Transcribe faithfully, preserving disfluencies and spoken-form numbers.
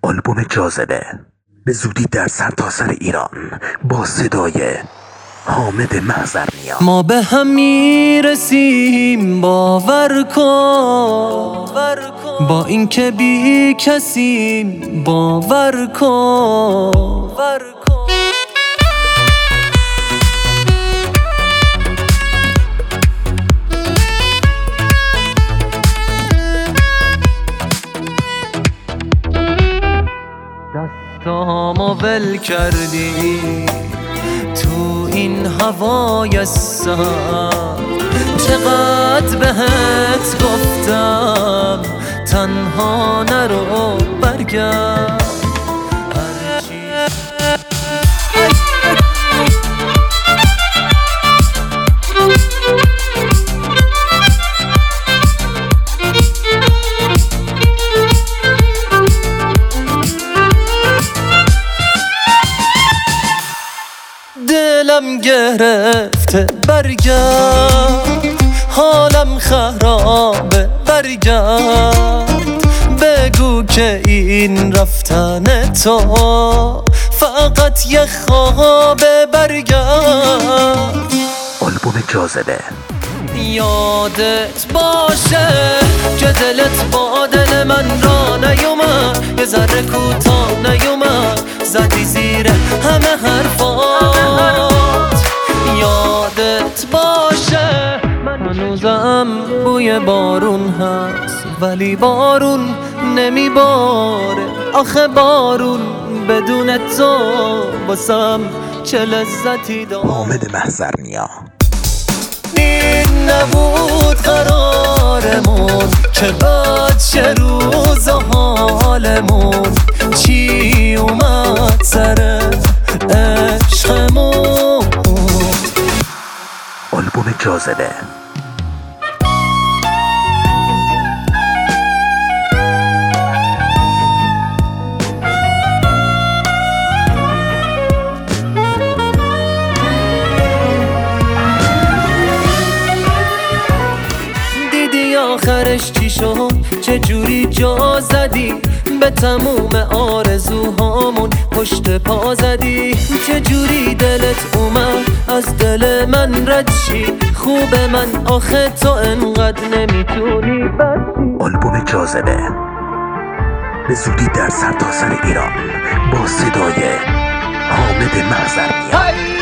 آلبوم جاذبه به زودی در سرتاسر ایران با صدای حامد محضرنیا. ما به هم میرسیم باور کن، با این که بی کسیم باور کن. دستامو ول کردی تو این هوای سرد، چقدر بهت گفتم تنها نرو برگرد. دلم گرفته برگرد، حالم خرابه برگرد. بگو که این رفتن تو فقط یه خوابه برگرد. آلبوم جاذبه. یادت باشه که دلت با دل من را نیومد، یه ذره کوتاه نیومد، زدی زیر همه حرفات. یادت باشه من هنوزم بوی بارون هست، ولی بارون نمیباره. آخه بارون بدون تو باسم چه لذتی داره. حامد محضرنیا. این نبود قرارمون که بعد چه روز و حالمون، چی اومد سر عشقمون. آلبوم جاذبه. آخرش چی شد؟ چه جوری جا زدی به تموم آرزوهامون، پشت پا زدی. چه جوری دلت اومد از دل من رد شی؟ خوب من آخه تو انقدر نمیتونی بچی. آلبوم جاذبه به زودی در سرتاسر ایران با صدای حامد محضرنیا.